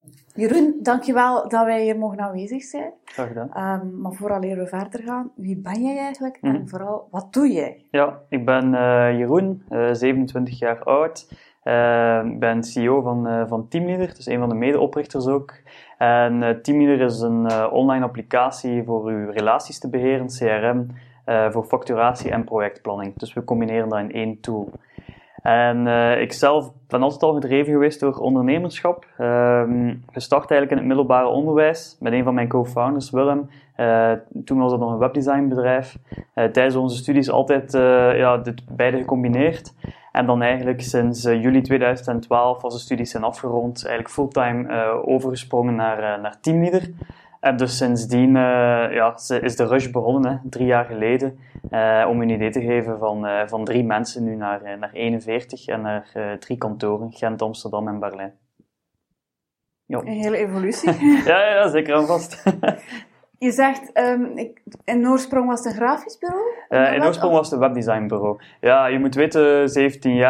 Jeroen, dankjewel dat wij hier mogen aanwezig zijn. Graag gedaan. Maar vooraleer we verder gaan, wie ben jij eigenlijk en vooral, wat doe jij? Ja, ik ben Jeroen, 27 jaar oud. Ik ben CEO van Teamleader, dus een van de medeoprichters ook. En Teamleader is een online applicatie voor uw relaties te beheren, CRM, voor facturatie en projectplanning. Dus we combineren dat in één tool. En ik zelf ben altijd al gedreven geweest door ondernemerschap. Gestart eigenlijk in het middelbare onderwijs met een van mijn co-founders, Willem. Toen was dat nog een webdesignbedrijf. Tijdens onze studies altijd dit beide gecombineerd. En dan eigenlijk sinds juli 2012, als de studies zijn afgerond, eigenlijk fulltime overgesprongen naar Teamleader. En dus sindsdien is de rush begonnen, 3 jaar geleden, om een idee te geven van 3 mensen nu naar 41 en naar 3 kantoren, Gent, Amsterdam en Berlijn. Jo. Een hele evolutie. ja, zeker en vast. Je zegt, in oorsprong was het een grafisch bureau? In oorsprong was het een webdesignbureau. Ja, je moet weten, 17,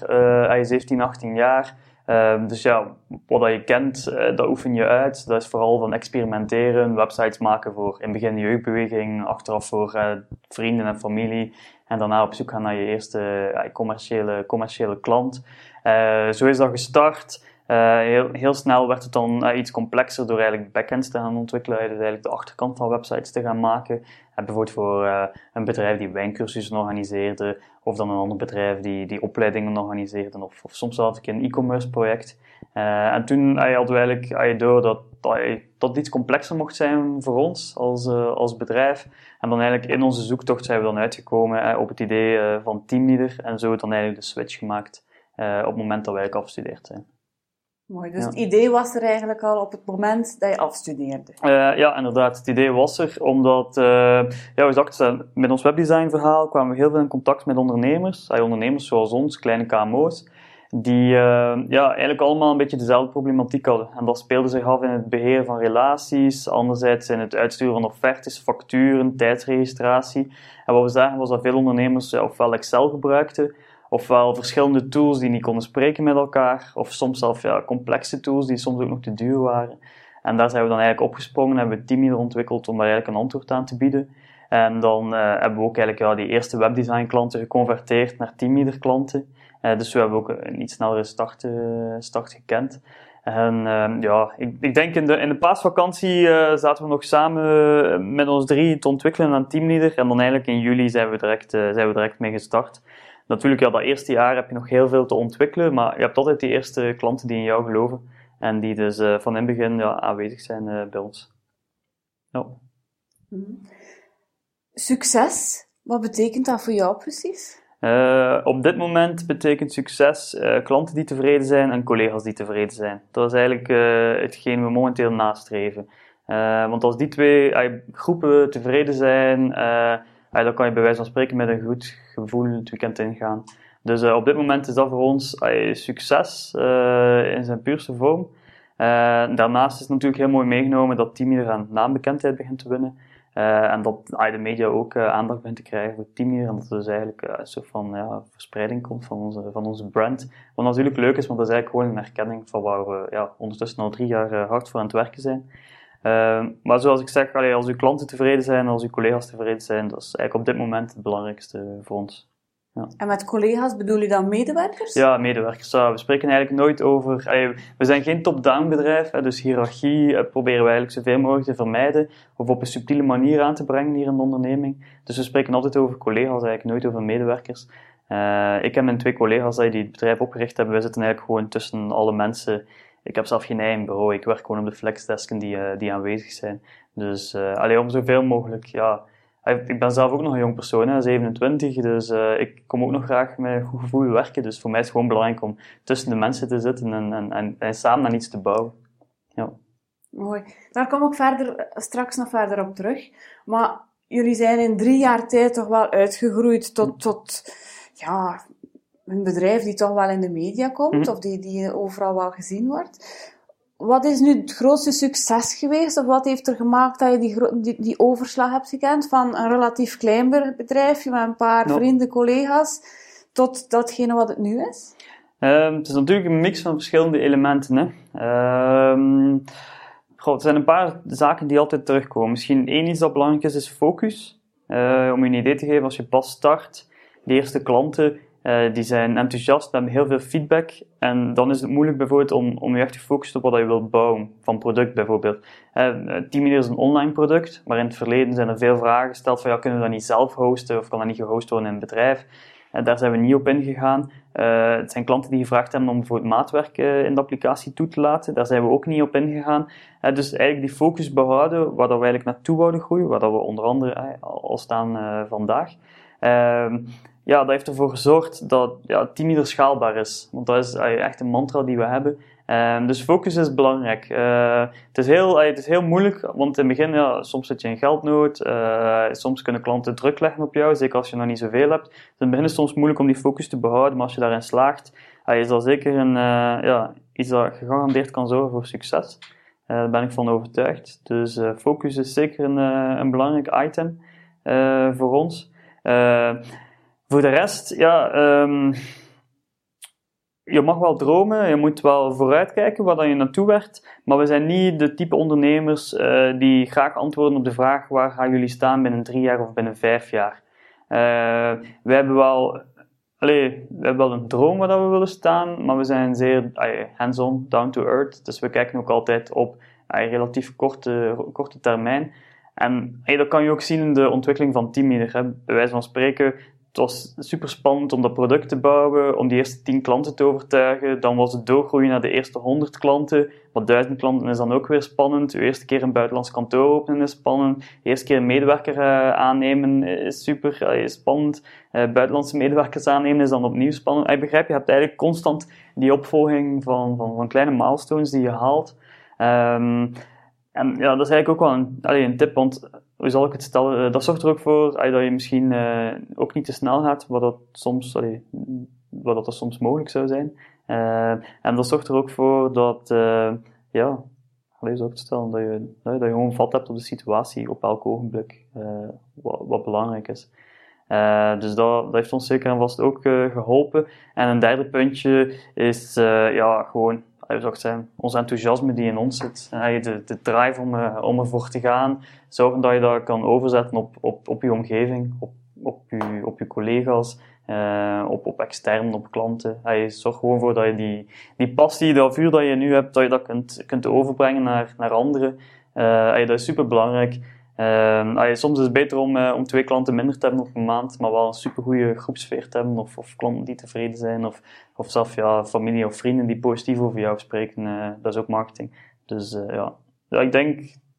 18 jaar. Dus ja, wat je kent, dat oefen je uit. Dat is vooral van experimenteren, websites maken voor in het begin de jeugdbeweging, achteraf voor vrienden en familie. En daarna op zoek gaan naar je eerste commerciële klant. Zo is dat gestart. Heel snel werd het dan iets complexer door eigenlijk backends te gaan ontwikkelen. Dus eigenlijk de achterkant van websites te gaan maken. Bijvoorbeeld voor een bedrijf die wijncursussen organiseerde. Of dan een ander bedrijf die opleidingen organiseerde. Of soms zelfs een e-commerce project. En toen hadden we eigenlijk door dat het iets complexer mocht zijn voor ons als bedrijf. En dan eigenlijk in onze zoektocht zijn we dan uitgekomen op het idee van Teamleader. En zo dan eigenlijk de switch gemaakt op het moment dat wij eigenlijk afgestudeerd zijn. Mooi, dus het idee was er eigenlijk al op het moment dat je afstudeerde? Ja, inderdaad. Het idee was er, omdat met ons webdesignverhaal kwamen we heel veel in contact met ondernemers. Ondernemers zoals ons, kleine KMO's, die eigenlijk allemaal een beetje dezelfde problematiek hadden. En dat speelde zich af in het beheer van relaties, anderzijds in het uitsturen van offertes, facturen, tijdsregistratie. En wat we zagen was dat veel ondernemers ofwel Excel gebruikten, ofwel verschillende tools die niet konden spreken met elkaar, of soms zelfs complexe tools die soms ook nog te duur waren. En daar zijn we dan eigenlijk opgesprongen en hebben we Teamleader ontwikkeld om daar eigenlijk een antwoord aan te bieden. En dan hebben we ook eigenlijk die eerste webdesign klanten geconverteerd naar Teamleader klanten. Dus we hebben ook een iets snellere start gekend. En ik denk in de paasvakantie zaten we nog samen met ons 3 te ontwikkelen aan Teamleader. En dan eigenlijk in juli zijn we direct mee gestart. Natuurlijk, dat eerste jaar heb je nog heel veel te ontwikkelen, maar je hebt altijd die eerste klanten die in jou geloven en die dus van in het begin aanwezig zijn bij ons. Ja. Succes, wat betekent dat voor jou precies? Op dit moment betekent succes klanten die tevreden zijn en collega's die tevreden zijn. Dat is eigenlijk hetgeen we momenteel nastreven. Want als die 2 groepen tevreden zijn, dan kan je bij wijze van spreken met een goed gevoel het weekend ingaan. Dus op dit moment is dat voor ons succes in zijn puurste vorm. Daarnaast is het natuurlijk heel mooi meegenomen dat Teamleader aan naambekendheid begint te winnen. En dat de media ook aandacht begint te krijgen voor Teamleader. En dat er dus eigenlijk een soort van verspreiding komt van onze brand. Wat natuurlijk leuk is, want dat is eigenlijk gewoon een erkenning van waar we ondertussen al 3 jaar hard voor aan het werken zijn. Maar zoals ik zeg, als uw klanten tevreden zijn, als uw collega's tevreden zijn, dat is eigenlijk op dit moment het belangrijkste voor ons. Ja. En met collega's bedoel je dan medewerkers? Ja, medewerkers. We spreken eigenlijk nooit over... we zijn geen top-down bedrijf, dus hiërarchie proberen we eigenlijk zoveel mogelijk te vermijden of op een subtiele manier aan te brengen hier in de onderneming. Dus we spreken altijd over collega's, eigenlijk nooit over medewerkers. Ik en mijn 2 collega's die het bedrijf opgericht hebben, wij zitten eigenlijk gewoon tussen alle mensen. Ik heb zelf geen eigen bureau, ik werk gewoon op de flexdesken die aanwezig zijn. Dus om zoveel mogelijk, ik ben zelf ook nog een jong persoon, 27, dus ik kom ook nog graag met een goed gevoel werken. Dus voor mij is het gewoon belangrijk om tussen de mensen te zitten en samen aan iets te bouwen. Ja. Mooi. Daar kom ik straks nog verder op terug. Maar jullie zijn in 3 jaar tijd toch wel uitgegroeid tot een bedrijf die toch wel in de media komt, of die overal wel gezien wordt. Wat is nu het grootste succes geweest, of wat heeft er gemaakt dat je die overslag hebt gekend van een relatief klein bedrijfje met een paar vrienden, collega's, tot datgene wat het nu is? Het is natuurlijk een mix van verschillende elementen. Hè. Er zijn een paar zaken die altijd terugkomen. Misschien één iets dat belangrijk is focus. Om je een idee te geven, als je pas start, de eerste klanten, die zijn enthousiast, hebben heel veel feedback. En dan is het moeilijk bijvoorbeeld om je echt te focussen op wat je wilt bouwen, van product bijvoorbeeld. Teamleader is een online product, maar in het verleden zijn er veel vragen gesteld van, ja, kunnen we dat niet zelf hosten, of kan dat niet gehost worden in een bedrijf? Daar zijn we niet op ingegaan. Het zijn klanten die gevraagd hebben om bijvoorbeeld maatwerk in de applicatie toe te laten. Daar zijn we ook niet op ingegaan. Dus eigenlijk die focus behouden, waar dat we eigenlijk naartoe wouden groeien, waar dat we onder andere al staan vandaag. Dat heeft ervoor gezorgd dat Teamleader schaalbaar is. Want dat is echt een mantra die we hebben. Dus focus is belangrijk. Het is heel moeilijk, want in het begin, soms zit je in geldnood. Soms kunnen klanten druk leggen op jou, zeker als je nog niet zoveel hebt. Dus in het begin is het soms moeilijk om die focus te behouden, maar als je daarin slaagt, is dat zeker iets dat gegarandeerd kan zorgen voor succes. Daar ben ik van overtuigd. Dus focus is zeker een belangrijk item voor ons. Voor de rest, je mag wel dromen, je moet wel vooruitkijken waar je naartoe werkt, maar we zijn niet de type ondernemers die graag antwoorden op de vraag waar gaan jullie staan binnen 3 jaar of binnen 5 jaar. We hebben wel een droom waar we willen staan, maar we zijn zeer hands-on, down to earth, dus we kijken ook altijd op relatief korte termijn. En dat kan je ook zien in de ontwikkeling van Teamleader. Bij wijze van spreken, het was super spannend om dat product te bouwen, om die eerste 10 klanten te overtuigen. Dan was het doorgroeien naar de eerste 100 klanten. Maar 1000 klanten is dan ook weer spannend. De eerste keer een buitenlands kantoor openen is spannend. De eerste keer een medewerker aannemen is super spannend. Buitenlandse medewerkers aannemen is dan opnieuw spannend. Je begrijpt, je hebt eigenlijk constant die opvolging van kleine milestones die je haalt. En dat is eigenlijk ook wel een tip, want hoe zal ik het stellen? Dat zorgt er ook voor dat je misschien ook niet te snel gaat, wat dat soms mogelijk zou zijn. En dat zorgt er ook voor dat, hoe zal ik het stellen, dat je gewoon vat hebt op de situatie op elk ogenblik, wat belangrijk is. Dus dat heeft ons zeker en vast ook geholpen. En een derde puntje is gewoon, ons enthousiasme die in ons zit. De drive om ervoor te gaan. Zorgen dat je dat kan overzetten op je omgeving, op je collega's, op extern, op klanten. Zorg gewoon voor dat je die passie, dat vuur dat je nu hebt, dat je dat kunt overbrengen naar anderen. Dat is super belangrijk. Soms is het beter om 2 klanten minder te hebben op een maand, maar wel een supergoeie groepsfeer te hebben, of klanten die tevreden zijn, of zelfs familie of vrienden die positief over jou spreken. Dat is ook marketing. Dus ik denk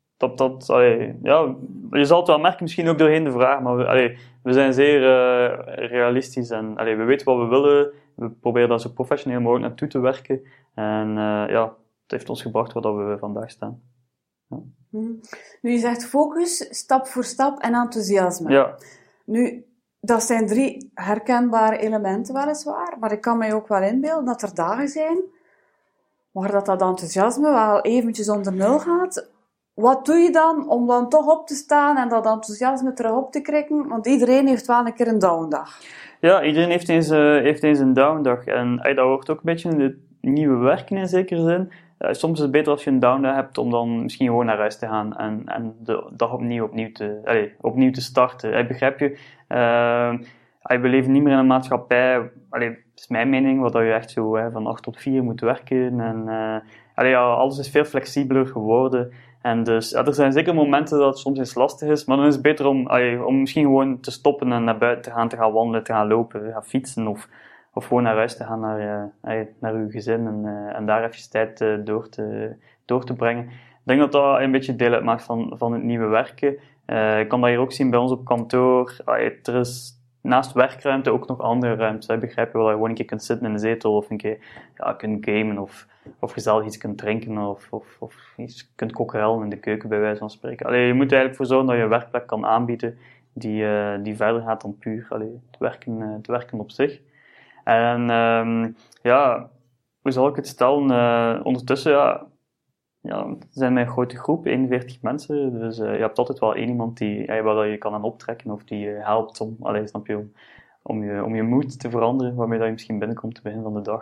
je zal het wel merken, misschien ook doorheen de vraag, maar we zijn zeer realistisch en we weten wat we willen. We proberen daar zo professioneel mogelijk naartoe te werken. En het heeft ons gebracht waar we vandaag staan. Ja. Nu, je zegt focus, stap voor stap en enthousiasme. Ja. Nu, dat zijn 3 herkenbare elementen weliswaar, maar ik kan mij ook wel inbeelden dat er dagen zijn waar dat enthousiasme wel eventjes onder nul gaat. Wat doe je dan om dan toch op te staan en dat enthousiasme terug op te krikken? Want iedereen heeft wel een keer een downdag. Ja, iedereen heeft eens een downdag. En dat hoort ook een beetje in het nieuwe werken in zekere zin. Soms is het beter als je een downdag hebt om dan misschien gewoon naar huis te gaan en de dag opnieuw te starten. Begrijp je? We leven niet meer in een maatschappij, is mijn mening, wat je echt zo van 8 tot 4 moet werken. En alles is veel flexibeler geworden. En dus, er zijn zeker momenten dat het soms eens lastig is, maar dan is het beter om misschien gewoon te stoppen en naar buiten te gaan wandelen, te gaan lopen, te gaan fietsen of gewoon naar huis te gaan naar uw gezin en daar even tijd door te brengen. Ik denk dat dat een beetje deel uitmaakt van het nieuwe werken. Ik kan dat hier ook zien bij ons op kantoor. Er is naast werkruimte ook nog andere ruimtes. Begrijp je wel, dat je gewoon een keer kunt zitten in de zetel of een keer kunt gamen of gezellig iets kunt drinken of iets kunt kokkerellen in de keuken bij wijze van spreken. Je moet er eigenlijk voor zorgen dat je een werkplek kan aanbieden die verder gaat dan puur het werken op zich. En hoe zal ik het stellen? Ondertussen zijn wij een grote groep, 41 mensen. Dus je hebt altijd wel één iemand waar je kan aan optrekken of die helpt om je moed te veranderen, waarmee dat je misschien binnenkomt te begin van de dag.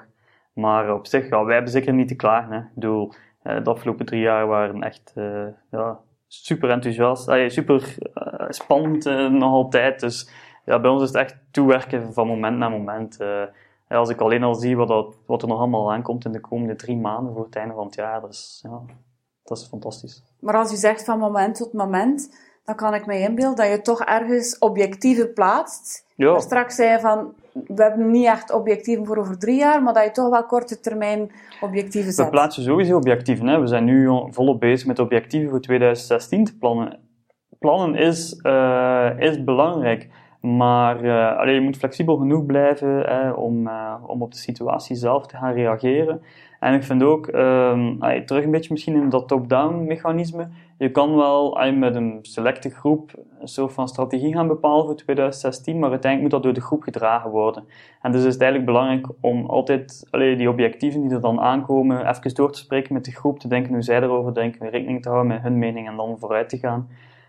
Maar op zich, ja, wij hebben zeker niet te klagen. Hè. Ik bedoel, de afgelopen 3 jaar waren echt super enthousiast, super spannend nog altijd. Dus ja, bij ons is het echt toewerken van moment naar moment. Als ik alleen al zie wat er nog allemaal aankomt in de komende 3 maanden voor het einde van het jaar, dat is fantastisch. Maar als u zegt van moment tot moment, dan kan ik me inbeelden dat je toch ergens objectiever plaatst. Ja. Straks zei je van, we hebben niet echt objectieven voor over 3 jaar, maar dat je toch wel korte termijn objectieven zet. We plaatsen sowieso objectieven. Hè. We zijn nu volop bezig met objectieven voor 2016 te plannen. Plannen is belangrijk, maar je moet flexibel genoeg blijven om op de situatie zelf te gaan reageren. En ik vind ook, terug een beetje misschien in dat top-down mechanisme, je kan wel met een selecte groep een soort van strategie gaan bepalen voor 2016, maar uiteindelijk moet dat door de groep gedragen worden. En dus is het eigenlijk belangrijk om altijd die objectieven die er dan aankomen, even door te spreken met de groep, te denken hoe zij erover denken, rekening te houden met hun mening en dan vooruit te gaan.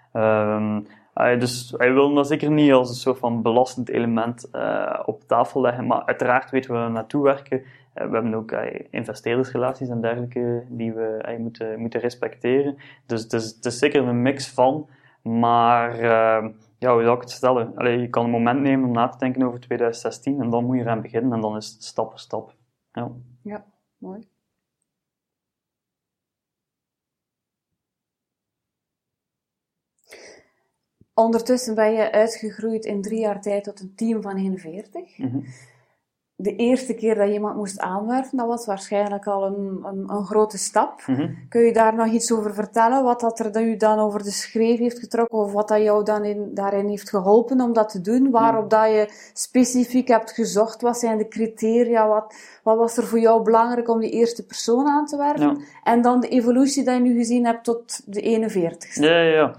Dus wij willen dat zeker niet als een soort van belastend element op tafel leggen, maar uiteraard weten we waar we naartoe werken. We hebben ook investeerdersrelaties en dergelijke die we moeten respecteren. Dus het is zeker een mix van, maar hoe zou ik het stellen? Je kan een moment nemen om na te denken over 2016 en dan moet je eraan beginnen en dan is het stap voor stap. Ja, mooi. Ondertussen ben je uitgegroeid in 3 jaar tijd tot een team van 41. Mm-hmm. De eerste keer dat je iemand moest aanwerven, dat was waarschijnlijk al een grote stap. Mm-hmm. Kun je daar nog iets over vertellen? Wat dat er u dan over de schreef heeft getrokken? Of wat dat jou dan daarin heeft geholpen om dat te doen? Waarop dat je specifiek hebt gezocht? Wat zijn de criteria? Wat was er voor jou belangrijk om die eerste persoon aan te werven? Ja. En dan de evolutie die je nu gezien hebt tot de 41ste. Ja.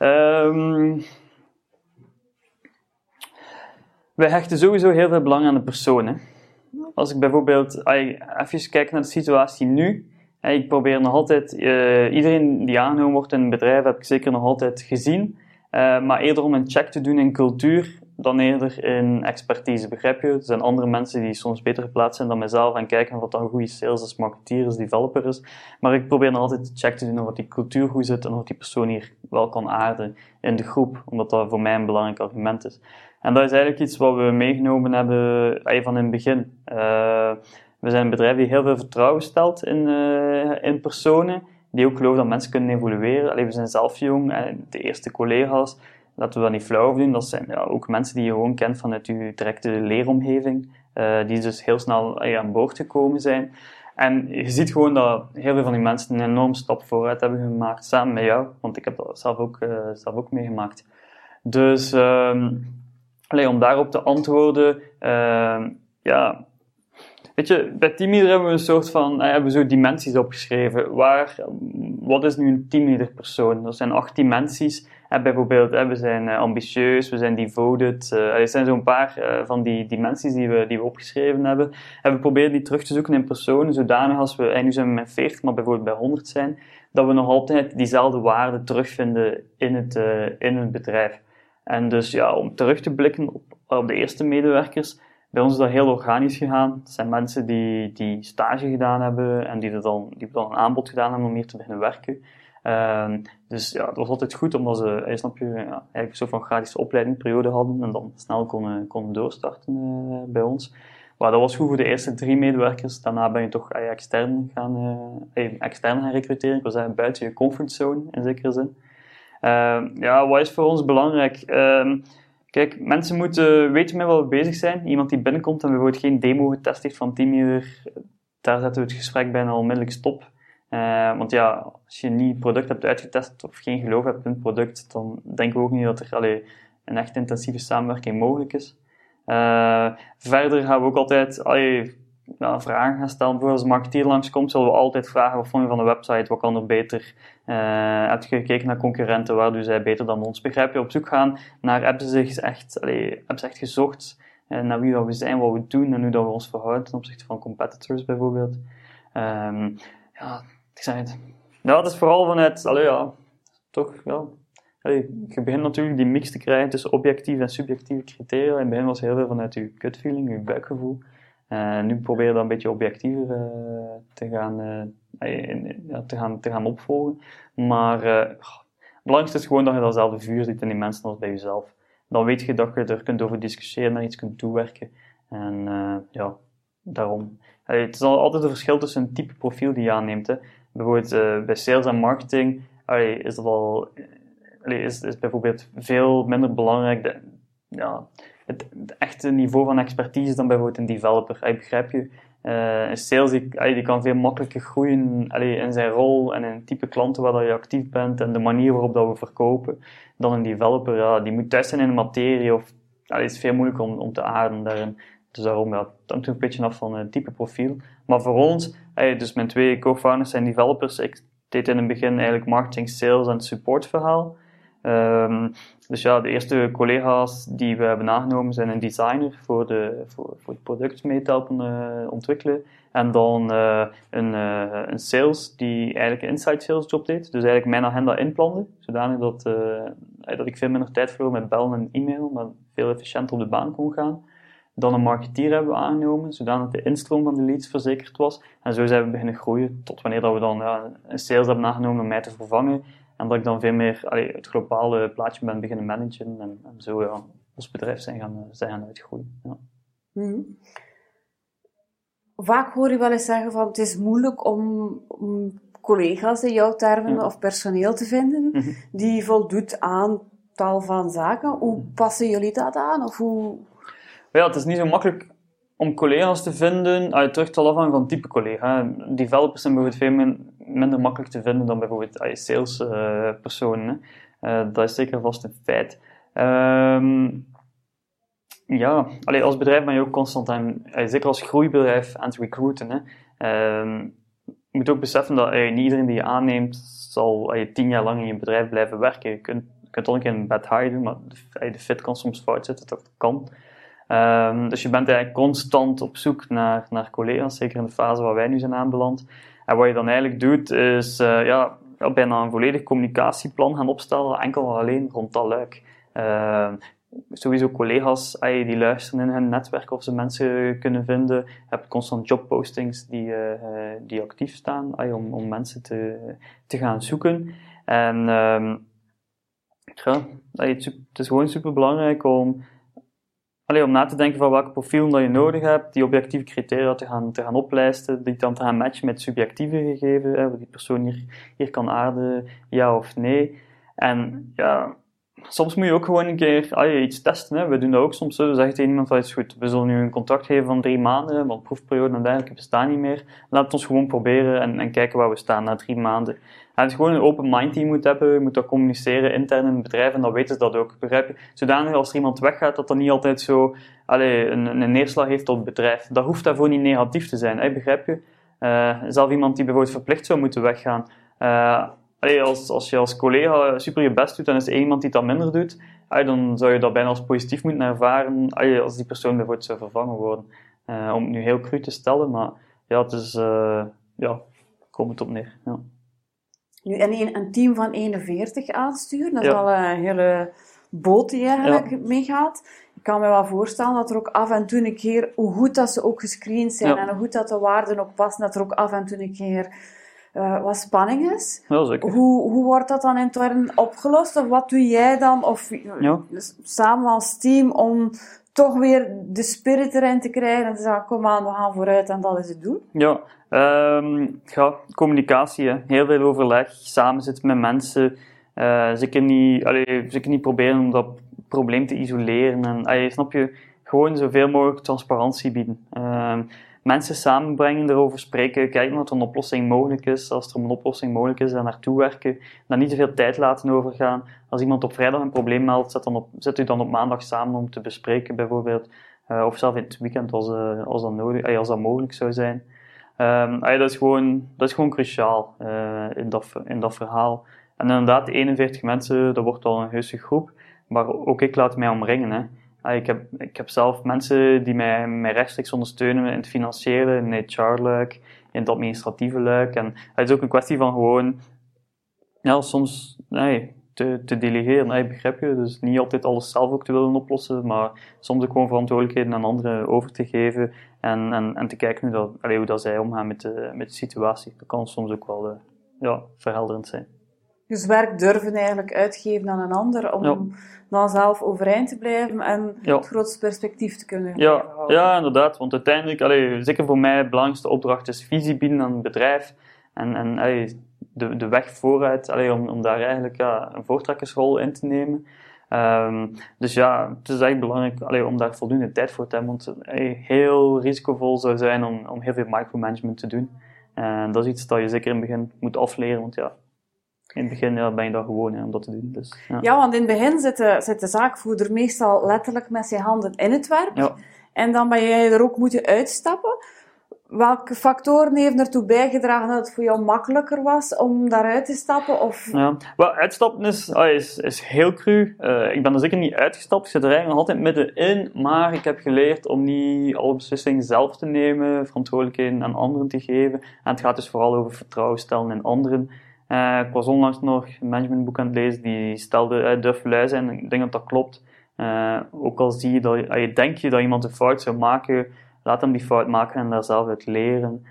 Wij hechten sowieso heel veel belang aan de persoon. Hè. Als ik bijvoorbeeld even kijk naar de situatie nu, ik probeer nog altijd, iedereen die aangenomen wordt in een bedrijf heb ik zeker nog altijd gezien, maar eerder om een check te doen in cultuur dan eerder in expertise, begrijp je? Er zijn andere mensen die soms beter geplaatst zijn dan mijzelf en kijken of dat een goede sales is, marketeer is, developer is, maar ik probeer nog altijd een check te doen of die cultuur goed zit en of die persoon hier wel kan aarden in de groep, omdat dat voor mij een belangrijk argument is. En dat is eigenlijk iets wat we meegenomen hebben van in het begin. We zijn een bedrijf die heel veel vertrouwen stelt in personen, die ook geloven dat mensen kunnen evolueren. We zijn zelf jong en de eerste collega's, laten we dat niet flauw doen, dat zijn ook mensen die je gewoon kent vanuit je directe leeromgeving, die dus heel snel aan boord gekomen zijn. En je ziet gewoon dat heel veel van die mensen een enorme stap vooruit hebben gemaakt, samen met jou, want ik heb dat zelf ook meegemaakt. Dus om daarop te antwoorden, weet je, bij Teamleader hebben we een soort van, hebben we zo dimensies opgeschreven. Wat is nu een teamleader persoon? Dat zijn 8 dimensies. Bijvoorbeeld, we zijn ambitieus, we zijn devoted. Er zijn zo'n paar van die dimensies die we opgeschreven hebben. En we proberen die terug te zoeken in personen, zodanig als we, nu zijn we met 40, maar bijvoorbeeld bij 100 zijn, dat we nog altijd diezelfde waarden terugvinden in het bedrijf. En dus om terug te blikken op de eerste medewerkers, bij ons is dat heel organisch gegaan. Het zijn mensen die stage gedaan hebben en die dan een aanbod gedaan hebben om hier te beginnen werken. Dus het was altijd goed omdat ze, eigenlijk een soort van gratis opleidingsperiode hadden en dan snel konden doorstarten bij ons. Maar dat was goed voor de eerste 3 medewerkers. Daarna ben je toch extern gaan recruteren. Ik wil zeggen, buiten je comfortzone in zekere zin. Wat is voor ons belangrijk? Kijk, mensen moeten weten met wat we bezig zijn. Iemand die binnenkomt en bijvoorbeeld geen demo getest heeft van Teamleader, daar zetten we het gesprek bijna onmiddellijk stop. Want als je niet het product hebt uitgetest of geen geloof hebt in het product, dan denken we ook niet dat er een echt intensieve samenwerking mogelijk is. Verder gaan we ook altijd vragen gaan stellen. Bijvoorbeeld als een marketeer langskomt, zullen we altijd vragen wat vond je van de website, wat kan er beter? Heb je gekeken naar concurrenten, waar doen zij beter dan ons? Begrijp je, op zoek gaan naar hebben ze echt gezocht naar wie dat we zijn, wat we doen en hoe dat we ons verhouden ten opzichte van competitors bijvoorbeeld. Ik zeg het. Dat is vooral vanuit, je begint natuurlijk die mix te krijgen tussen objectieve en subjectieve criteria. In het begin was heel veel vanuit je gut feeling, je buikgevoel. Nu proberen we dat een beetje objectiever te gaan opvolgen. Maar het belangrijkste is gewoon dat je datzelfde vuur ziet in die mensen als bij jezelf. Dan weet je dat je er kunt over discussiëren, naar iets kunt toewerken. En daarom. Het is altijd een verschil tussen een type profiel die je aanneemt. Hè. Bijvoorbeeld bij sales en marketing is dat al... is bijvoorbeeld veel minder belangrijk het echte niveau van expertise dan bijvoorbeeld een developer. Begrijp je? Een sales die kan veel makkelijker groeien in zijn rol en in het type klanten waar je actief bent en de manier waarop dat we verkopen dan een developer. Die moet thuis zijn in de materie of het is veel moeilijker om te aarden daarin. Dus daarom, het hangt een beetje af van het type profiel. Maar voor ons, dus mijn 2 co-founders zijn developers. Ik deed in het begin eigenlijk marketing, sales en support verhaal. Dus de eerste collega's die we hebben aangenomen zijn een designer voor het product mee te helpen ontwikkelen. En dan een sales die eigenlijk een inside sales job deed. Dus eigenlijk mijn agenda inplande, zodanig dat ik veel minder tijd verloor met bellen en e-mail, maar veel efficiënter op de baan kon gaan. Dan een marketeer hebben we aangenomen, zodanig de instroom van de leads verzekerd was. En zo zijn we beginnen groeien, tot wanneer dat we dan een sales hebben aangenomen om mij te vervangen. En dat ik dan veel meer het globale plaatje ben beginnen managen. En zo ons bedrijf zijn gaan uitgroeien. Ja. Mm-hmm. Vaak hoor je wel eens zeggen van het is moeilijk om collega's in jouw termen of personeel te vinden die voldoet aan tal van zaken. Hoe passen jullie dat aan? Of hoe... Ja, het is niet zo makkelijk om collega's te vinden. Terug te afhangen van type collega. Developers zijn bijvoorbeeld veel minder makkelijk te vinden dan bijvoorbeeld salespersonen. Dat is zeker vast een feit. Als bedrijf ben je ook constant zeker als groeibedrijf aan het recruiten. Je moet ook beseffen dat niet iedereen die je aanneemt zal 10 jaar lang in je bedrijf blijven werken. Je kunt al een keer een bad hire doen, maar de fit kan soms fout zitten, dat kan. Dus je bent eigenlijk constant op zoek naar collega's, zeker in de fase waar wij nu zijn aanbeland. En wat je dan eigenlijk doet, is bijna een volledig communicatieplan gaan opstellen, enkel en alleen rond dat luik. Sowieso collega's die luisteren in hun netwerk of ze mensen kunnen vinden. Je hebt constant jobpostings die actief staan om mensen te gaan zoeken. En het is gewoon super belangrijk om na te denken van welke profielen dat je nodig hebt, die objectieve criteria te gaan oplijsten, die dan te gaan matchen met subjectieve gegevens, wat die persoon hier kan aarden, ja of nee. En soms moet je ook gewoon een keer iets testen. Hè. We doen dat ook soms. We zeggen tegen iemand, het is goed, we zullen nu een contract geven van 3 maanden, want proefperiode en dergelijke bestaan niet meer. Laat het ons gewoon proberen en kijken waar we staan na 3 maanden. En het is gewoon een open mind die je moet hebben. Je moet dat communiceren intern in het bedrijf en dan weten ze dat ook. Begrijp je? Zodanig als er iemand weggaat, dat niet altijd zo een neerslag heeft op het bedrijf. Dat hoeft daarvoor niet negatief te zijn. Begrijp je? Zelf iemand die bijvoorbeeld verplicht zou moeten weggaan. Als je als collega super je best doet en is er iemand die dat minder doet, dan zou je dat bijna als positief moeten ervaren als die persoon bijvoorbeeld zou vervangen worden. Om het nu heel cru te stellen, maar het is, komt het op neer. Ja. Nu, en een team van 41 aansturen, dat is al een hele boot die eigenlijk meegaat. Ik kan me wel voorstellen dat er ook af en toe een keer, hoe goed dat ze ook gescreend zijn en hoe goed dat de waarden ook passen, dat er ook af en toe een keer wat spanning is. Ja, zeker. Hoe wordt dat dan intern opgelost? Of wat doe jij dan? Of samen als team om toch weer de spirit erin te krijgen en te zeggen, kom aan, we gaan vooruit en dat is het doel? Communicatie, heel veel overleg, samen zitten met mensen, zeker niet proberen om dat probleem te isoleren en snap je, gewoon zoveel mogelijk transparantie bieden. Mensen samenbrengen, erover spreken, kijken of er een oplossing mogelijk is. Als er een oplossing mogelijk is, daar naartoe werken. Dan niet te veel tijd laten overgaan. Als iemand op vrijdag een probleem meldt, zet u dan op maandag samen om te bespreken, bijvoorbeeld. Of zelf in het weekend, als dat mogelijk zou zijn. Dat is gewoon cruciaal in dat verhaal. En inderdaad, 41 mensen, dat wordt al een heuse groep. Maar ook ik laat mij omringen, hè. Ik heb zelf mensen die mij rechtstreeks ondersteunen in het financiële, in het HR-luik, in het administratieve luik. En het is ook een kwestie van gewoon, soms te delegeren, begrijp je? Dus niet altijd alles zelf ook te willen oplossen, maar soms ook gewoon verantwoordelijkheden aan anderen over te geven en te kijken hoe dat zij omgaan met de situatie. Dat kan soms ook wel verhelderend zijn. Dus werk durven eigenlijk uitgeven aan een ander om dan zelf overeind te blijven en het grootste perspectief te kunnen houden. Ja, inderdaad. Want uiteindelijk, zeker voor mij, de belangrijkste opdracht is visie bieden aan het bedrijf en de weg vooruit, om daar eigenlijk een voortrekkersrol in te nemen. Dus ja, het is echt belangrijk om daar voldoende tijd voor te hebben, want heel risicovol zou zijn om heel veel micromanagement te doen. En dat is iets dat je zeker in het begin moet afleren, want in het begin ben je daar gewoon om dat te doen. Dus, ja, want in het begin zit de zaakvoerder meestal letterlijk met zijn handen in het werk. Ja. En dan ben jij er ook moeten uitstappen. Welke factoren heeft ertoe bijgedragen dat het voor jou makkelijker was om daaruit te stappen? Of... Ja, uitstappen is heel cru. Ik ben er zeker niet uitgestapt. Ik zit er eigenlijk nog altijd middenin. Maar ik heb geleerd om niet alle beslissingen zelf te nemen, verantwoordelijkheden aan anderen te geven. En het gaat dus vooral over vertrouwen stellen in anderen. Ik was onlangs nog een managementboek aan het lezen die stelde durf lui zijn. Ik denk dat dat klopt. Ook al zie je dat denk je dat iemand een fout zou maken, laat hem die fout maken en daar zelf uit leren.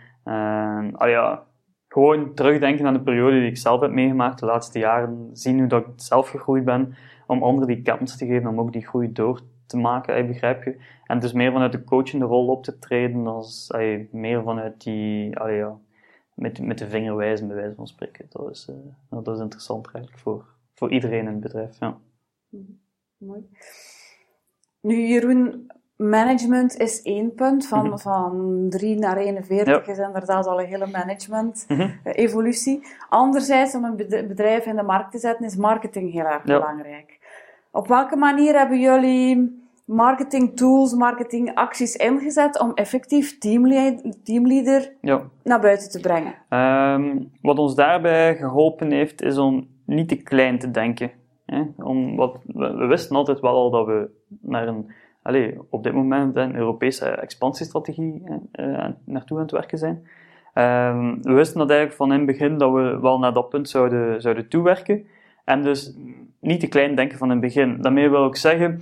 Gewoon terugdenken aan de periode die ik zelf heb meegemaakt de laatste jaren. Zien hoe dat ik zelf gegroeid ben. Om anderen die kans te geven om ook die groei door te maken, begrijp je. En dus meer vanuit de coachende rol op te treden, dan meer vanuit die... Met de vinger wijzen, bij wijze van spreken. Dat is interessant eigenlijk voor iedereen in het bedrijf. Ja. Mooi. Nu, Jeroen, management is 1 punt. Van 3 naar 41 is inderdaad al een hele management-evolutie. Anderzijds, om een bedrijf in de markt te zetten, is marketing heel erg belangrijk. Op welke manier hebben jullie marketing tools, marketing acties ingezet om effectief teamleader naar buiten te brengen? Wat ons daarbij geholpen heeft, is om niet te klein te denken. We wisten altijd wel al dat we naar op dit moment een Europese expansiestrategie naartoe aan het werken zijn. We wisten dat eigenlijk van in het begin dat we wel naar dat punt zouden toewerken. En dus niet te klein denken van in het begin. Daarmee wil ik zeggen,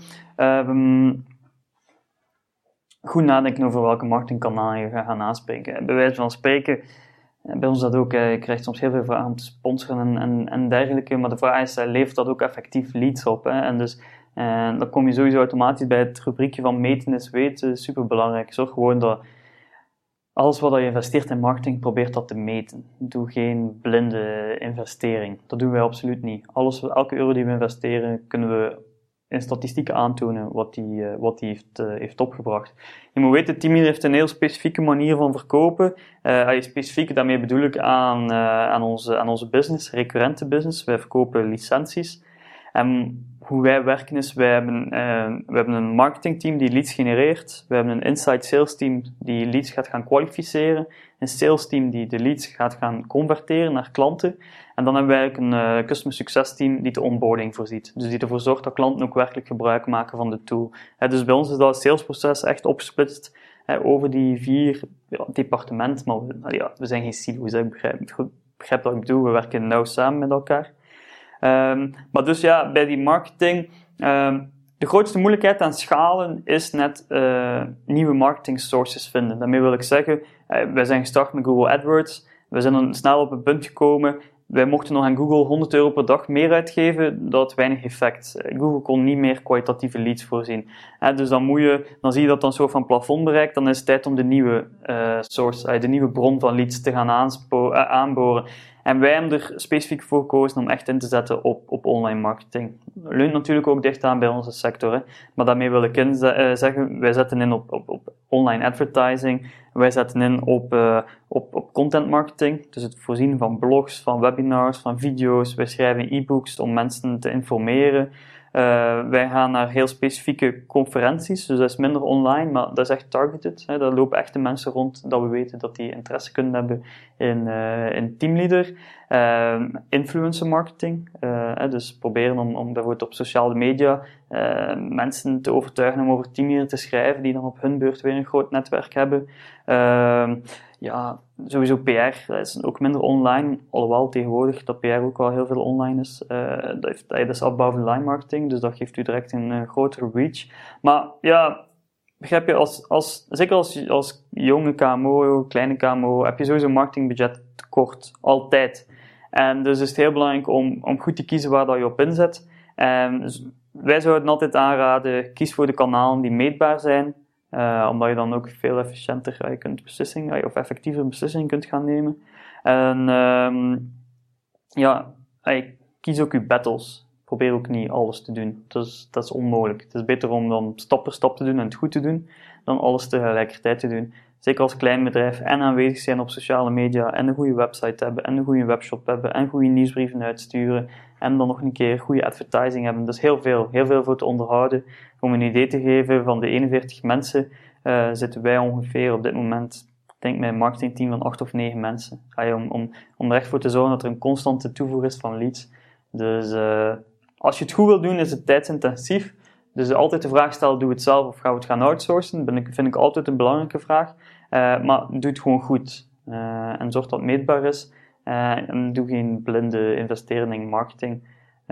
goed nadenken over welke marketingkanalen je gaat gaan aanspreken. Bij wijze van spreken, bij ons dat ook, je krijgt soms heel veel vragen om te sponsoren en dergelijke, maar de vraag is, levert dat ook effectief leads op? En dus dan kom je sowieso automatisch bij het rubriekje van meten is weten, superbelangrijk. Zorg gewoon dat alles wat je investeert in marketing, probeert dat te meten. Doe geen blinde investering. Dat doen wij absoluut niet. Elke euro die we investeren, kunnen we in statistieken aantonen wat die heeft opgebracht. Je moet weten, Teamleader heeft een heel specifieke manier van verkopen. Specifiek, daarmee bedoel ik aan onze business, recurrente business. Wij verkopen licenties. En hoe wij werken is, we hebben een marketingteam die leads genereert. We hebben een inside sales team die leads gaat gaan kwalificeren. Een sales team die de leads gaat gaan converteren naar klanten. En dan hebben we eigenlijk een customer success team die de onboarding voorziet. Dus die ervoor zorgt dat klanten ook werkelijk gebruik maken van de tool. Dus bij ons is dat salesproces echt opgesplitst over die 4 departementen. Maar we zijn geen silo's, ik begrijp wat ik bedoel. We werken nauw samen met elkaar. Maar dus bij die marketing, de grootste moeilijkheid aan schalen is net nieuwe marketing sources vinden. Daarmee wil ik zeggen, wij zijn gestart met Google AdWords. We zijn dan snel op een punt gekomen. Wij mochten nog aan Google €100 per dag meer uitgeven. Dat had weinig effect. Google kon niet meer kwalitatieve leads voorzien. Dus dan zie je dat dan een soort van plafond bereikt. Dan is het tijd om de nieuwe source, de nieuwe bron van leads te gaan aanboren. En wij hebben er specifiek voor gekozen om echt in te zetten op online marketing. Leunt natuurlijk ook dicht aan bij onze sector. Hè. Maar daarmee wil ik zeggen, wij zetten in op online advertising. Wij zetten in op content marketing. Dus het voorzien van blogs, van webinars, van video's. Wij schrijven e-books om mensen te informeren. Wij gaan naar heel specifieke conferenties, dus dat is minder online, maar dat is echt targeted. Daar lopen echte mensen rond dat we weten dat die interesse kunnen hebben in Teamleader. Influencer marketing, dus proberen om bijvoorbeeld op sociale media mensen te overtuigen om over Teamleader te schrijven, die dan op hun beurt weer een groot netwerk hebben. sowieso PR is ook minder online, alhoewel tegenwoordig dat PR ook wel heel veel online is. Dat is above the line marketing, dus dat geeft u direct een grotere reach. Maar ja, begrijp je, zeker als jonge KMO, kleine KMO, heb je sowieso een marketingbudget tekort, altijd. En dus is het heel belangrijk om goed te kiezen waar dat je op inzet. Dus wij zouden altijd aanraden, kies voor de kanalen die meetbaar zijn, omdat je dan ook veel efficiënter of effectiever beslissingen kunt gaan nemen. En kies ook je battles. Probeer ook niet alles te doen. Dat is onmogelijk. Het is beter om dan stap per stap te doen en het goed te doen, dan alles tegelijkertijd te doen. Zeker als klein bedrijf en aanwezig zijn op sociale media en een goede website hebben en een goede webshop hebben en goede nieuwsbrieven uitsturen en dan nog een keer goede advertising hebben. Dus heel veel voor te onderhouden. Om een idee te geven, van de 41 mensen zitten wij ongeveer op dit moment, ik denk met een marketingteam van 8 of 9 mensen. Om er echt voor te zorgen dat er een constante toevoer is van leads. Dus als je het goed wil doen, is het tijdsintensief. Dus altijd de vraag stellen, doe het zelf of gaan we het gaan outsourcen? Vind ik altijd een belangrijke vraag. Maar doe het gewoon goed. En zorg dat het meetbaar is. En doe geen blinde investeringen in marketing.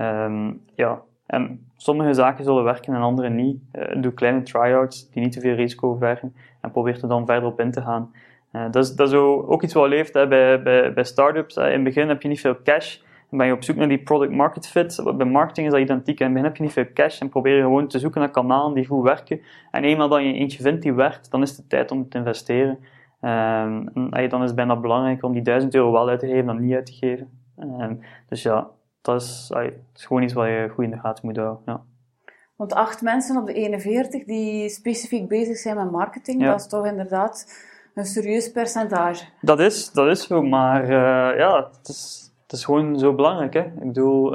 En sommige zaken zullen werken en andere niet. Doe kleine try-outs die niet te veel risico vergen. En probeer er dan verder op in te gaan. Dat is ook iets wat leeft bij start-ups. In het begin heb je niet veel cash. Dan ben je op zoek naar die product market fit. Bij marketing is dat identiek. In het begin heb je niet veel cash en probeer je gewoon te zoeken naar kanalen die goed werken. En eenmaal dat je eentje vindt die werkt, dan is het tijd om te investeren. Dan is het bijna belangrijker om die €1000 wel uit te geven dan niet uit te geven. Dus ja, dat is gewoon iets wat je goed in de gaten moet houden. Ja. Want 8 mensen op de 41 die specifiek bezig zijn met marketing, Ja. dat is toch inderdaad een serieus percentage. Dat is zo, maar het is gewoon zo belangrijk. Hè? Ik bedoel,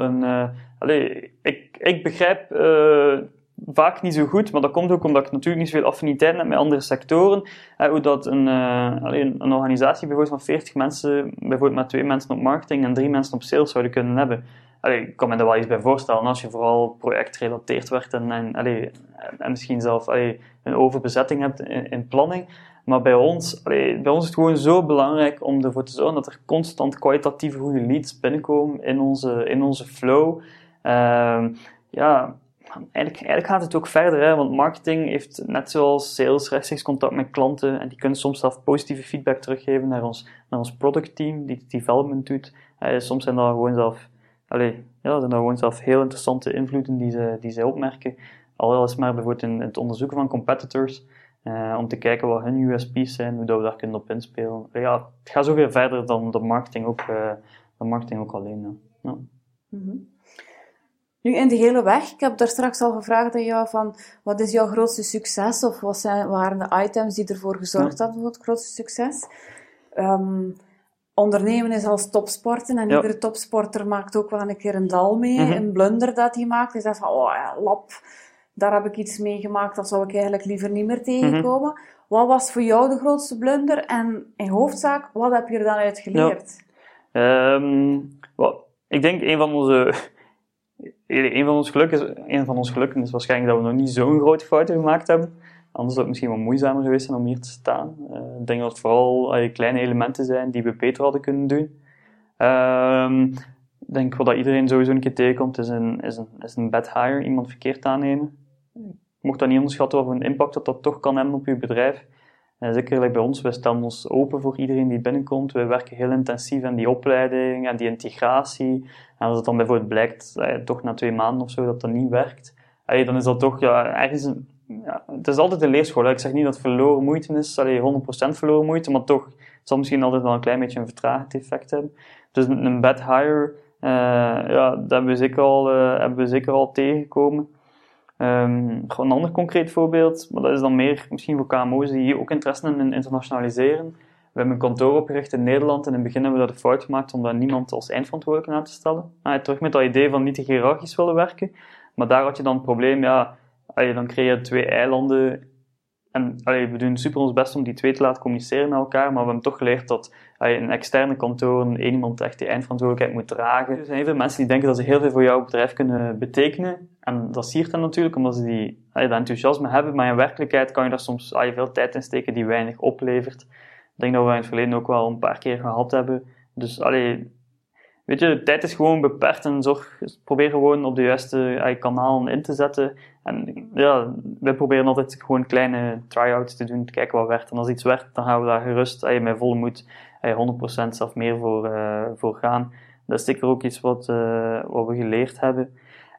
ik begrijp vaak niet zo goed, maar dat komt ook omdat ik natuurlijk niet zoveel affiniteit heb met andere sectoren. Hoe dat een organisatie bijvoorbeeld van 40 mensen, bijvoorbeeld met 2 mensen op marketing en 3 mensen op sales zouden kunnen hebben. Ik kan me daar wel iets bij voorstellen, als je vooral projectgerelateerd werkt en misschien zelf een overbezetting hebt in planning. Maar bij ons is het gewoon zo belangrijk om ervoor te zorgen dat er constant kwalitatieve goede leads binnenkomen in onze flow. Eigenlijk gaat het ook verder, hè, want marketing heeft net zoals sales rechtstreeks contact met klanten en die kunnen soms zelf positieve feedback teruggeven naar ons productteam die development doet. Soms zijn dat gewoon zelf heel interessante invloeden die zij opmerken. Al is maar bijvoorbeeld in het onderzoeken van competitors. Om te kijken wat hun USP's zijn, hoe dat we daar kunnen op inspelen. Het gaat zoveel verder dan de marketing ook alleen. Ja. Mm-hmm. Nu, in de hele weg, ik heb daar straks al gevraagd aan jou van, wat is jouw grootste succes? Of waren de items die ervoor gezorgd hadden voor het grootste succes? Ondernemen is als topsporten en iedere topsporter maakt ook wel een keer een dal mee, een blunder dat hij maakt. Hij zegt van, lap, daar heb ik iets meegemaakt, dat zou ik eigenlijk liever niet meer tegenkomen. Wat was voor jou de grootste blunder? En in hoofdzaak, wat heb je er dan uit geleerd? Ik denk een van ons gelukken is waarschijnlijk dat we nog niet zo'n grote fouten gemaakt hebben. Anders zou het misschien wat moeizamer geweest zijn om hier te staan. Ik denk dat het vooral kleine elementen zijn die we beter hadden kunnen doen. Ik denk wat iedereen sowieso een keer tegenkomt, is een bad hire, iemand verkeerd aannemen. Je mocht dat niet onderschatten wat voor een impact dat toch kan hebben op je bedrijf. Zeker bij ons, wij stellen ons open voor iedereen die binnenkomt. Wij werken heel intensief aan die opleiding en die integratie. En als het dan bijvoorbeeld blijkt, toch na 2 maanden of zo, dat dat niet werkt, dan is dat toch ergens het is altijd een leerschool. Ik zeg niet dat het verloren moeite is, 100% verloren moeite, maar toch, het zal misschien altijd wel een klein beetje een vertragend effect hebben. Dus een bad hire, dat hebben we zeker al tegengekomen. Een ander concreet voorbeeld, maar dat is dan meer misschien voor KMO's die ook interesse hebben in internationaliseren. We hebben een kantoor opgericht in Nederland en in het begin hebben we dat de fout gemaakt om daar niemand als eindverantwoordelijke aan te stellen. Terug met dat idee van niet te hiërarchisch willen werken. Maar daar had je dan het probleem, dan creëer je 2 eilanden. En we doen super ons best om die 2 te laten communiceren met elkaar, maar we hebben toch geleerd dat een externe kantoor één iemand echt die eindverantwoordelijkheid moet dragen. Er zijn heel veel mensen die denken dat ze heel veel voor jouw bedrijf kunnen betekenen. En dat siert dan natuurlijk, omdat ze dat enthousiasme hebben. Maar in werkelijkheid kan je daar soms veel tijd in steken die weinig oplevert. Ik denk dat we in het verleden ook wel een paar keer gehad hebben. Dus, weet je, de tijd is gewoon beperkt en probeer gewoon op de juiste kanalen in te zetten. En ja, wij proberen altijd gewoon kleine try-outs te doen, te kijken wat werkt. En als iets werkt, dan gaan we daar gerust met volle moed 100% zelf meer voor gaan. Dat is zeker ook iets wat we geleerd hebben.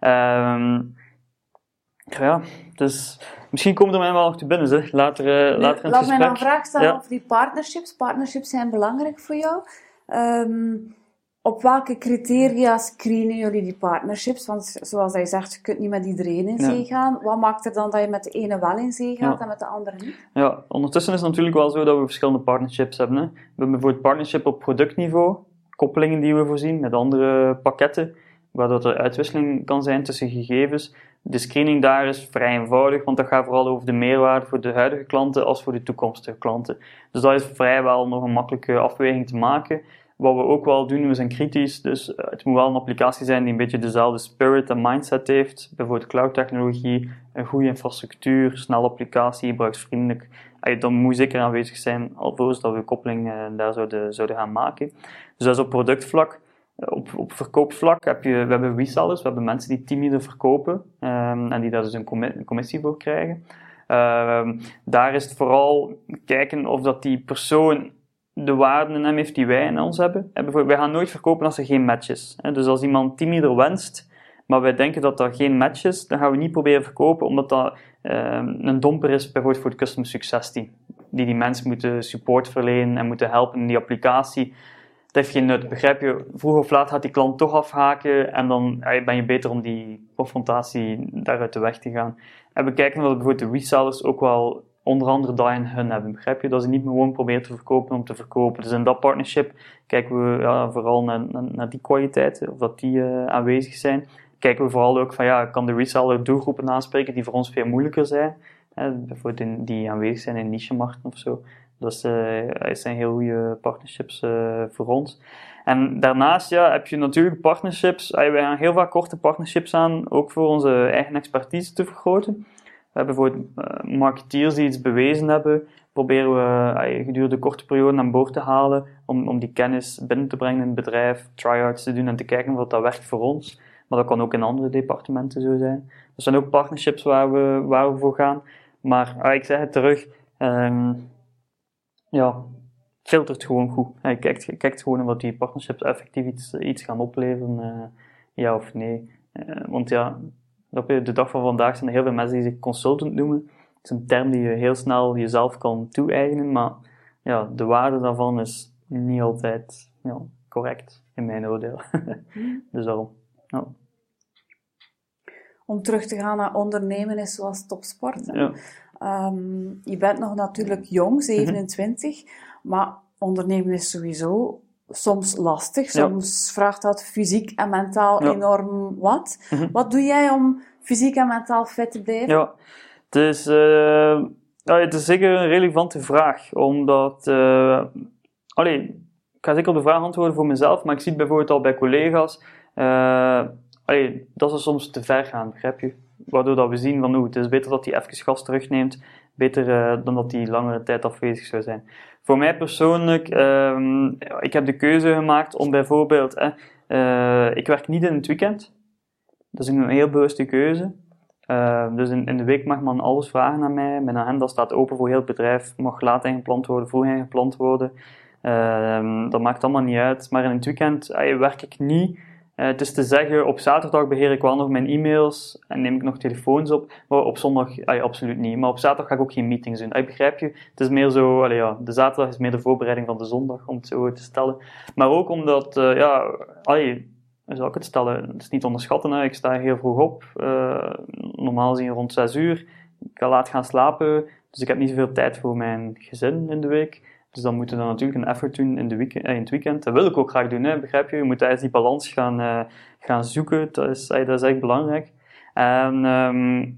Ja, dus misschien komt er mij wel nog te binnen, zeg. Later in het gesprek. Laat mij dan een vraag stellen over die partnerships. Partnerships zijn belangrijk voor jou. Op welke criteria screenen jullie die partnerships? Want zoals hij zegt, je kunt niet met iedereen in zee gaan. Wat maakt er dan dat je met de ene wel in zee gaat en met de andere niet? Ja, ondertussen is het natuurlijk wel zo dat we verschillende partnerships hebben. Hè. We hebben bijvoorbeeld partnership op productniveau, koppelingen die we voorzien met andere pakketten, waardoor er uitwisseling kan zijn tussen gegevens. De screening daar is vrij eenvoudig, want dat gaat vooral over de meerwaarde voor de huidige klanten als voor de toekomstige klanten. Dus dat is vrijwel nog een makkelijke afweging te maken. Wat we ook wel doen, we zijn kritisch, dus het moet wel een applicatie zijn die een beetje dezelfde spirit en mindset heeft. Bijvoorbeeld cloud-technologie, een goede infrastructuur, snelle applicatie, gebruiksvriendelijk. Dat moet zeker aanwezig zijn, alvorens dat we koppeling daar zouden gaan maken. Dus dat is op productvlak. Op verkoopvlak we hebben resellers, we hebben mensen die timide verkopen en die daar dus een commissie voor krijgen. Daar is het vooral kijken of dat die persoon de waarden in hem heeft die wij in ons hebben. Bijvoorbeeld, wij gaan nooit verkopen als er geen match is. Dus als iemand timider wenst, maar wij denken dat er geen match is, dan gaan we niet proberen verkopen, omdat dat een domper is bijvoorbeeld voor het customer success team. Die mensen moeten support verlenen en moeten helpen in die applicatie. Dat heeft geen nut, begrijp je? Vroeg of laat gaat die klant toch afhaken en dan ben je beter om die confrontatie daaruit de weg te gaan. En we kijken dat bijvoorbeeld de resellers ook wel onder andere dat in hun hebben, begrijp je? Dat ze niet gewoon proberen te verkopen om te verkopen. Dus in dat partnership kijken we vooral naar die kwaliteiten, of dat die aanwezig zijn. Kijken we vooral ook van, kan de reseller doelgroepen aanspreken die voor ons veel moeilijker zijn? Bijvoorbeeld die aanwezig zijn in niche-markten of zo. Dat zijn heel goede partnerships voor ons. En daarnaast heb je natuurlijk partnerships. Wij gaan heel vaak korte partnerships aan, ook voor onze eigen expertise te vergroten. We hebben bijvoorbeeld marketeers die iets bewezen hebben, proberen we gedurende korte perioden aan boord te halen om die kennis binnen te brengen in het bedrijf, try-outs te doen en te kijken of dat werkt voor ons. Maar dat kan ook in andere departementen zo zijn. Er zijn ook partnerships waar we voor gaan. Maar ik zeg het terug, filtert gewoon goed. Je kijkt gewoon of die partnerships effectief iets gaan opleveren, ja of nee. Want op de dag van vandaag zijn er heel veel mensen die zich consultant noemen. Het is een term die je heel snel jezelf kan toe-eigenen, maar de waarde daarvan is niet altijd correct, in mijn oordeel. Dus daarom. Ja. Om terug te gaan naar ondernemen is zoals topsport. Ja. Je bent nog natuurlijk jong, 27, maar ondernemen is sowieso soms lastig. Soms vraagt dat fysiek en mentaal enorm wat. Wat doe jij om fysiek en mentaal fit te blijven? Ja, het is zeker een relevante vraag, omdat ik ga zeker op de vraag antwoorden voor mezelf, maar ik zie het bijvoorbeeld al bij collega's dat ze soms te ver gaan, begrijp je? Waardoor dat we zien van het is beter dat hij even gas terugneemt, beter dan dat hij langere tijd afwezig zou zijn. Voor mij persoonlijk, ik heb de keuze gemaakt om bijvoorbeeld, ik werk niet in het weekend. Dat is een heel bewuste keuze. Dus in de week mag men alles vragen aan mij. Mijn agenda staat open voor heel het bedrijf. Mag laat ingepland worden, vroeg ingepland worden. Dat maakt allemaal niet uit. Maar in het weekend werk ik niet. Het is te zeggen, op zaterdag beheer ik wel nog mijn e-mails en neem ik nog telefoons op. Maar op zondag absoluut niet. Maar op zaterdag ga ik ook geen meetings doen. Begrijp je? Het is meer zo, de zaterdag is meer de voorbereiding van de zondag, om het zo te stellen. Maar ook omdat, hoe zal ik het stellen? Het is niet onderschatten. Ik sta heel vroeg op. Normaal zien rond 6 uur. Ik ga laat gaan slapen. Dus ik heb niet zoveel tijd voor mijn gezin in de week. Dus dan moeten we dan natuurlijk een effort doen in het weekend. Dat wil ik ook graag doen, begrijp je? Je moet eigenlijk die balans gaan zoeken. Dat is echt belangrijk. En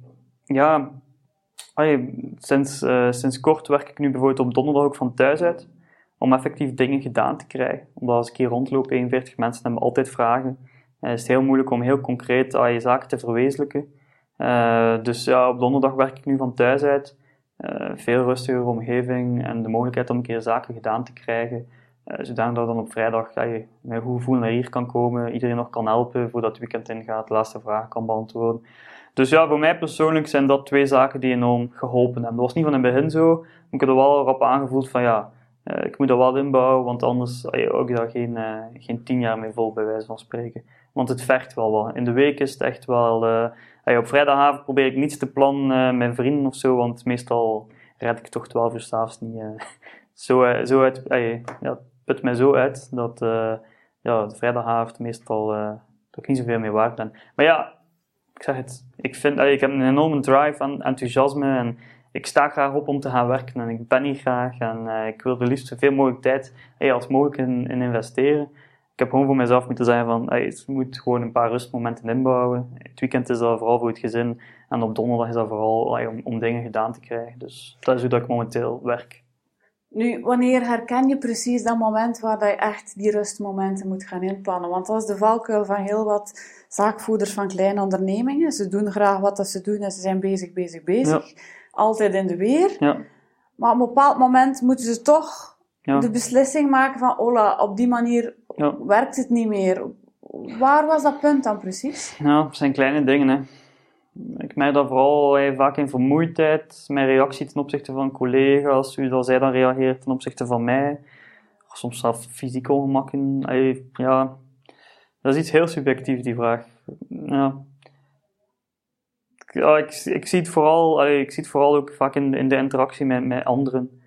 sinds kort werk ik nu bijvoorbeeld op donderdag ook van thuis uit. Om effectief dingen gedaan te krijgen. Omdat als ik hier rondloop, 41 mensen hebben altijd vragen. Is het heel moeilijk om heel concreet je zaken te verwezenlijken. Dus op donderdag werk ik nu van thuis uit. veel rustiger omgeving en de mogelijkheid om een keer zaken gedaan te krijgen. Zodanig dat dan op vrijdag met een goed gevoel naar hier kan komen, iedereen nog kan helpen voordat het weekend ingaat, de laatste vragen kan beantwoorden. Dus ja, voor mij persoonlijk zijn dat 2 zaken die enorm geholpen hebben. Dat was niet van in het begin zo, maar ik heb er wel rap aangevoeld van ik moet dat wel inbouwen, want anders hou ik daar geen 10 jaar mee vol, bij wijze van spreken. Want het vergt wel wat. In de week is het echt wel... op vrijdagavond probeer ik niets te plannen met vrienden of zo, want meestal red ik toch 12 uur 's avonds niet. Het put mij zo uit dat de vrijdagavond meestal toch niet zoveel mee waard ben. Maar ja, ik zeg het, ik heb een enorme drive en enthousiasme en ik sta graag op om te gaan werken en ik ben hier graag en ik wil er liefst zoveel mogelijk tijd als mogelijk in investeren. Ik heb gewoon voor mezelf moeten zeggen van, je moet gewoon een paar rustmomenten inbouwen. Het weekend is dat vooral voor het gezin en op donderdag is dat vooral om dingen gedaan te krijgen. Dus dat is hoe dat ik momenteel werk. Nu, wanneer herken je precies dat moment waar je echt die rustmomenten moet gaan inplannen? Want dat is de valkuil van heel wat zaakvoerders van kleine ondernemingen. Ze doen graag wat dat ze doen en ze zijn bezig. Ja. Altijd in de weer. Ja. Maar op een bepaald moment moeten ze toch de beslissing maken van, op die manier werkt het niet meer. Waar was dat punt dan precies? Ja, het zijn kleine dingen, hè. Ik merk dat vooral vaak in vermoeidheid, mijn reactie ten opzichte van collega's, hoe dat zij dan reageren ten opzichte van mij. Soms zelfs fysieke ongemakken. Dat is iets heel subjectiefs, die vraag. Ik zie het vooral ook vaak in de interactie met anderen.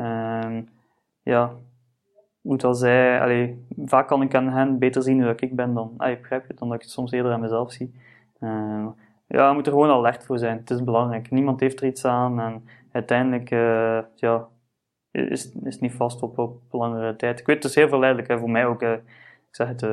Hoe dat zij, vaak kan ik aan hen beter zien hoe ik ben dan, begrijp je, dan dat ik het soms eerder aan mezelf zie. Je moet er gewoon alert voor zijn. Het is belangrijk. Niemand heeft er iets aan. En uiteindelijk is het niet vast op langere tijd. Ik weet, het is heel verleidelijk voor mij ook. Ik zeg het,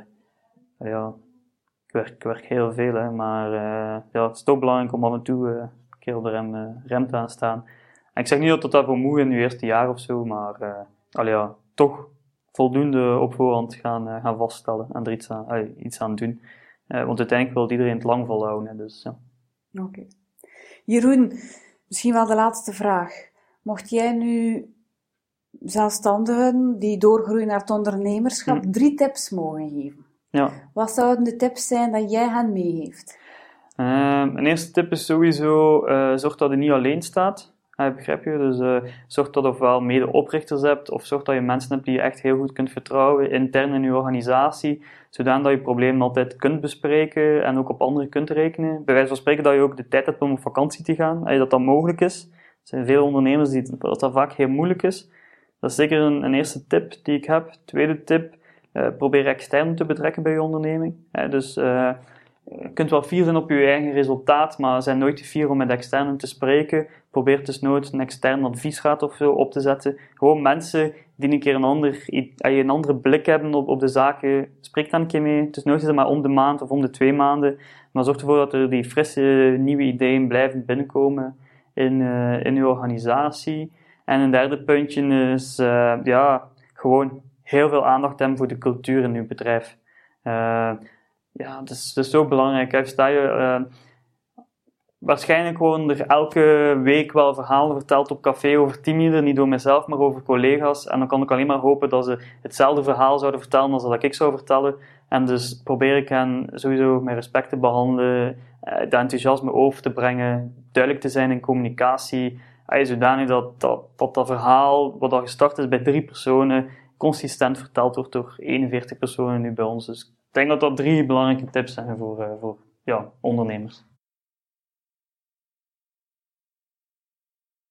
ik werk heel veel. Hè, maar het is toch belangrijk om af en toe een keer op de rem te gaan staan. En ik zeg niet dat daarvoor moet in je eerste jaar of zo. Maar toch voldoende op voorhand gaan vaststellen. En er iets aan doen. Want uiteindelijk wil iedereen het lang volhouden. Hè, dus, ja. Oké. Jeroen, misschien wel de laatste vraag. Mocht jij nu zelfstandigen die doorgroeien naar het ondernemerschap 3 tips mogen geven? Ja. Wat zouden de tips zijn dat jij hen meegeeft? Een eerste tip is sowieso, zorg dat je niet alleen staat. Begrijp je? Dus zorg dat je ofwel mede-oprichters hebt, of zorg dat je mensen hebt die je echt heel goed kunt vertrouwen, intern in je organisatie, zodat je problemen altijd kunt bespreken en ook op anderen kunt rekenen. Bij wijze van spreken dat je ook de tijd hebt om op vakantie te gaan, dat mogelijk is. Er zijn veel ondernemers dat vaak heel moeilijk is. Dat is zeker een eerste tip die ik heb. Tweede tip, probeer extern te betrekken bij je onderneming. Je kunt wel fier zijn op je eigen resultaat, maar zijn nooit te fier om met externen te spreken. Probeer desnoods een extern adviesraad of zo op te zetten. Gewoon mensen die een keer een andere blik hebben op de zaken. Spreek daar een keer mee. Het is nooit maar om de maand of om de 2 maanden. Maar zorg ervoor dat er die frisse, nieuwe ideeën blijven binnenkomen in uw organisatie. En een derde puntje is gewoon heel veel aandacht hebben voor de cultuur in uw bedrijf. Het is zo belangrijk. Sta je waarschijnlijk gewoon er elke week wel verhalen verteld op café over teamleader, niet door mezelf, maar over collega's. En dan kan ik alleen maar hopen dat ze hetzelfde verhaal zouden vertellen als dat ik zou vertellen. En dus probeer ik hen sowieso met respect te behandelen, dat enthousiasme over te brengen, duidelijk te zijn in communicatie, zodanig dat verhaal, wat al gestart is bij 3 personen, consistent verteld wordt door 41 personen nu bij ons. Dus ik denk dat dat 3 belangrijke tips zijn voor ondernemers.